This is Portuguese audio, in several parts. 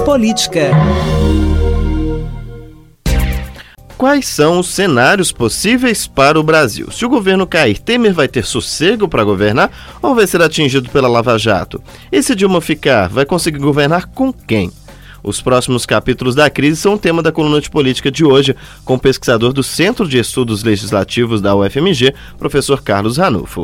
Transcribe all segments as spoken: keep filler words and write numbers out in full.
Política. Quais são os cenários possíveis para o Brasil? Se o governo cair, Temer vai ter sossego para governar ou vai ser atingido pela Lava Jato? E se Dilma ficar, vai conseguir governar com quem? Os próximos capítulos da crise são o tema da coluna de política de hoje, com o pesquisador do Centro de Estudos Legislativos da U F M G, professor Carlos Ranulfo.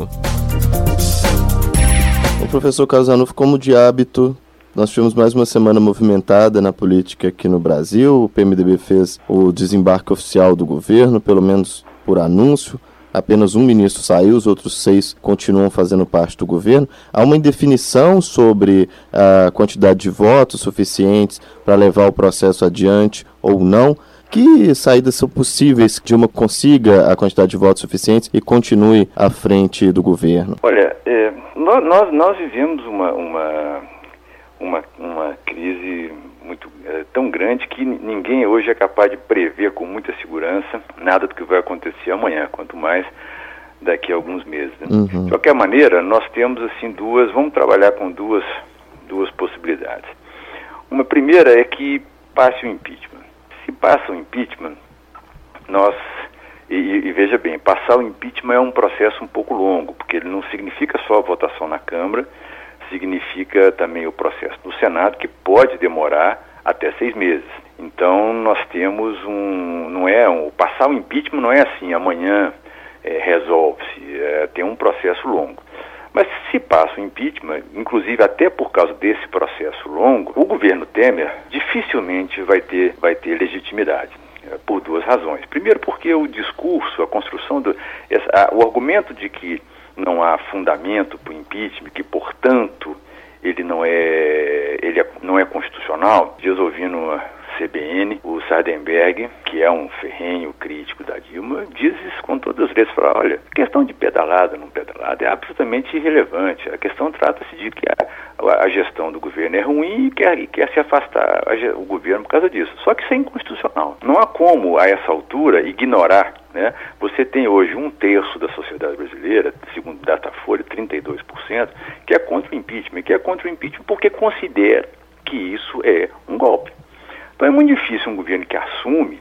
O professor Carlos Ranulfo, como de hábito, nós tivemos mais uma semana movimentada na política aqui no Brasil. O P M D B fez o desembarque oficial do governo, pelo menos por anúncio. Apenas um ministro saiu, os outros seis continuam fazendo parte do governo. Há uma indefinição sobre a quantidade de votos suficientes para levar o processo adiante ou não. Que saídas são possíveis que Dilma consiga a quantidade de votos suficientes e continue à frente do governo? Olha, é, nós, nós vivemos uma... uma... Uma, uma crise muito é, tão grande que ninguém hoje é capaz de prever com muita segurança nada do que vai acontecer amanhã, quanto mais daqui a alguns meses. Né? Uhum. De qualquer maneira, nós temos assim duas, vamos trabalhar com duas, duas possibilidades. Uma primeira é que passe o impeachment. Se passa o impeachment, nós, e, e veja bem, passar o impeachment é um processo um pouco longo, porque ele não significa só a votação na Câmara, significa também o processo no Senado, que pode demorar até seis meses. Então, nós temos um... não é um, passar o impeachment não é assim, amanhã é, resolve-se, é, tem um processo longo. Mas se passa o impeachment, inclusive até por causa desse processo longo, o governo Temer dificilmente vai ter, vai ter legitimidade, é, por duas razões. Primeiro, porque o discurso, a construção, do, essa, a, o argumento de que não há fundamento para o impeachment, que, portanto, ele não é, ele é, não é constitucional. Dias ouvindo a C B N, o Sardenberg, que é um ferrenho crítico da Dilma, diz isso com todas as letras, fala, olha, a questão de pedalada ou não pedalada é absolutamente irrelevante. A questão trata-se de que a, a gestão do governo é ruim e quer, e quer se afastar a, o governo por causa disso. Só que isso é inconstitucional. Não há como, a essa altura, ignorar, né? Você tem hoje um terço da sociedade brasileira, segundo o Datafolha, trinta e dois por cento, que é contra o impeachment, que é contra o impeachment porque considera que isso é um golpe. Então é muito difícil um governo que assume,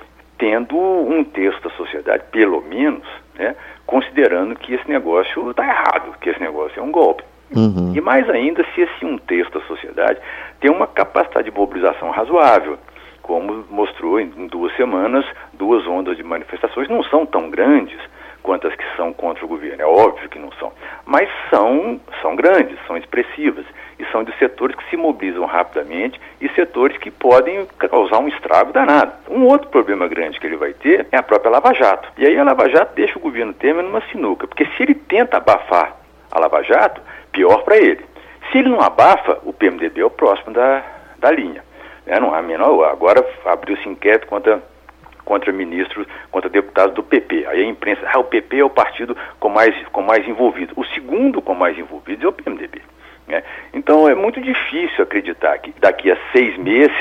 tendo um terço da sociedade, pelo menos, né, considerando que esse negócio está errado, que esse negócio é um golpe. Uhum. E mais ainda se esse um terço da sociedade tem uma capacidade de mobilização razoável, como mostrou em duas semanas, duas ondas de manifestações não são tão grandes quanto as que são contra o governo, é óbvio que não são, mas são, são grandes, são expressivas, e são de setores que se mobilizam rapidamente e setores que podem causar um estrago danado. Um outro problema grande que ele vai ter é a própria Lava Jato, e aí a Lava Jato deixa o governo Temer numa sinuca, porque se ele tenta abafar a Lava Jato, pior para ele. Se ele não abafa, o P M D B é o próximo da, da linha. É, não há menor, agora abriu-se inquérito contra, contra ministros, contra deputados do P P. Aí a imprensa, ah, o P P é o partido com mais, com mais envolvido. O segundo com mais envolvido é o P M D B. Né? Então é muito difícil acreditar que daqui a seis meses,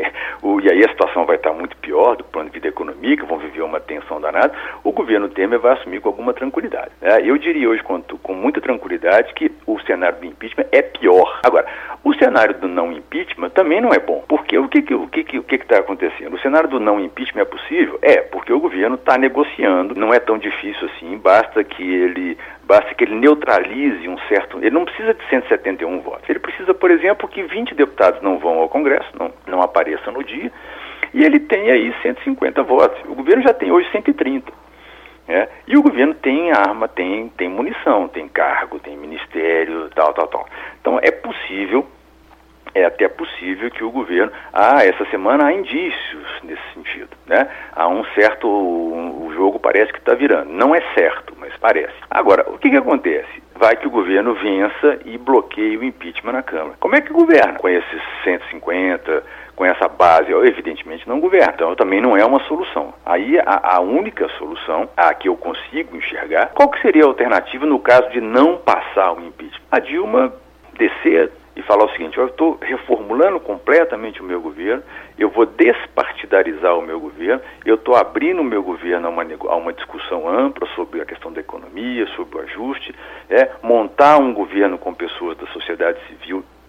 o, e aí a situação vai estar muito pior do plano de vida econômica, vão viver uma tensão danada, o governo Temer vai assumir com alguma tranquilidade. Né? Eu diria hoje com, com muita tranquilidade que o cenário do impeachment é pior. Agora, o cenário do não impeachment também não é bom, porque o que que o que que o que está acontecendo? O cenário do não impeachment é possível? É, porque o governo está negociando, não é tão difícil assim, basta que ele basta que ele neutralize um certo... Ele não precisa de cento e setenta e um votos, ele precisa, por exemplo, que vinte deputados não vão ao Congresso, não, não apareçam no dia, e ele tem aí cento e cinquenta votos. O governo já tem hoje cento e trinta. É, e o governo tem arma, tem, tem munição, tem cargo, tem ministério, tal, tal, tal. Então é possível, é até possível que o governo... Ah, essa semana há indícios nesse sentido, né? Há um certo... Um, o jogo parece que está virando. Não é certo, mas parece. Agora, o que que acontece? Vai que o governo vença e bloqueie o impeachment na Câmara. Como é que governa? Com esses cento e cinquenta, com essa base, evidentemente não governa. Então também não é uma solução. Aí a, a única solução, a que eu consigo enxergar, qual que seria a alternativa no caso de não passar o impeachment? A Dilma descer e falar o seguinte: eu estou reformulando completamente o meu governo, eu vou despartidarizar o meu governo, eu estou abrindo o meu governo a uma, a uma discussão ampla sobre a questão da economia, sobre o ajuste, é, montar um governo com pessoas da sociedade civil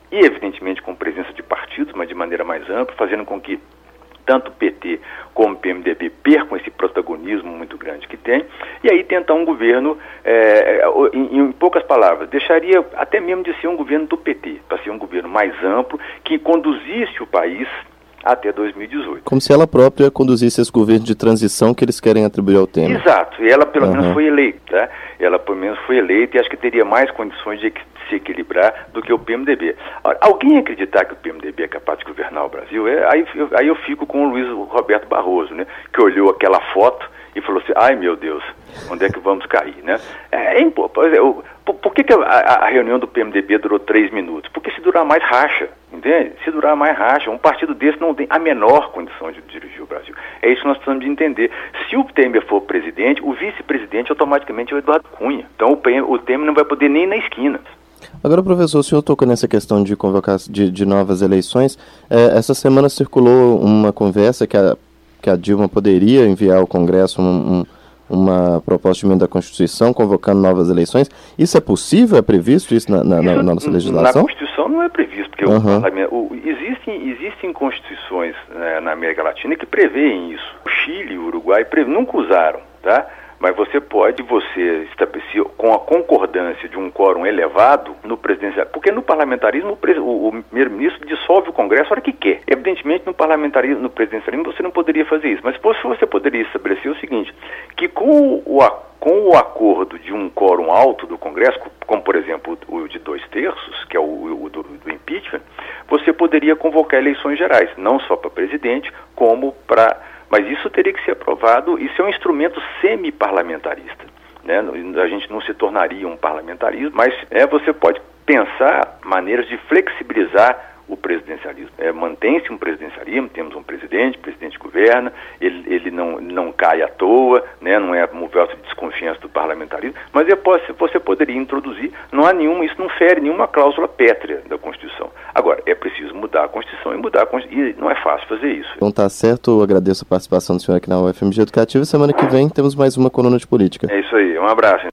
e evidentemente com presença de partidos, mas de maneira mais ampla, fazendo com que tanto o P T como o P M D B percam esse protagonismo muito grande que tem, e aí tentar um governo, é, em, em poucas palavras, deixaria até mesmo de ser um governo do P T, para ser um governo mais amplo, que conduzisse o país até dois mil e dezoito. Como se ela própria conduzisse esse governo de transição que eles querem atribuir ao Temer. Exato, e ela pelo uhum. menos foi eleita, tá? Ela pelo menos foi eleita e acho que teria mais condições de se equilibrar do que o P M D B. Ora, alguém acreditar que o P M D B é capaz de governar o Brasil, é, aí, eu, aí eu fico com o Luiz Roberto Barroso, né? Que olhou aquela foto e falou assim, ai meu Deus, onde é que vamos cair, né? É, é, por, por, por que, que a, a reunião do P M D B durou três minutos? Porque se durar mais racha, entende? Se durar mais racha, um partido desse não tem a menor condição de dirigir o Brasil. É isso que nós precisamos de entender. Se o Temer for presidente, o vice-presidente automaticamente é o Eduardo Cunha. Então o, P M, o Temer não vai poder nem ir na esquina. Agora, professor, o senhor tocou nessa questão de convocar de, de novas eleições. É, essa semana circulou uma conversa que a, que a Dilma poderia enviar ao Congresso um, um, uma proposta de emenda da Constituição convocando novas eleições. Isso é possível? É previsto isso na, na, isso, na nossa legislação? Na Constituição não é previsto, porque uhum. o parlamento, o, existem, existem constituições, né, na América Latina que prevêem isso. O Chile e o Uruguai preve, nunca usaram, tá? Mas você pode, você estabelecer com a concordância de um quórum elevado no presidencial, porque no parlamentarismo o, pres, o, o primeiro-ministro dissolve o Congresso a hora que quer. Evidentemente no parlamentarismo, no presidencialismo você não poderia fazer isso, mas você poderia estabelecer o seguinte, que com o, com o acordo de um quórum alto do Congresso, como por exemplo o de dois terços, que é o, o do, do impeachment, você poderia convocar eleições gerais, não só para presidente, como para... Mas isso teria que ser aprovado, isso é um instrumento semi-parlamentarista, né? A gente não se tornaria um parlamentarismo, mas é, você pode pensar maneiras de flexibilizar o presidencialismo. É, mantém-se um presidencialismo, temos um presidente, o presidente governa, ele, ele não, não cai à toa, né? Não é um voto de desconfiança do parlamentarismo, mas é, você poderia introduzir, não há nenhuma, isso não fere nenhuma cláusula pétrea da Constituição. Agora, é preciso mudar a Constituição e mudar a Constituição, e não é fácil fazer isso. Então tá certo, eu agradeço a participação do senhor aqui na U F M G Educativa e semana que vem temos mais uma coluna de política. É isso aí, um abraço.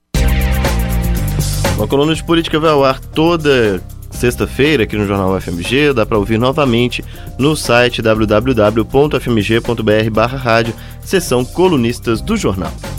Uma coluna de política vai ao ar toda sexta-feira aqui no Jornal U F M G, dá para ouvir novamente no site w w w ponto f m g ponto b r barra rádio, seção colunistas do jornal.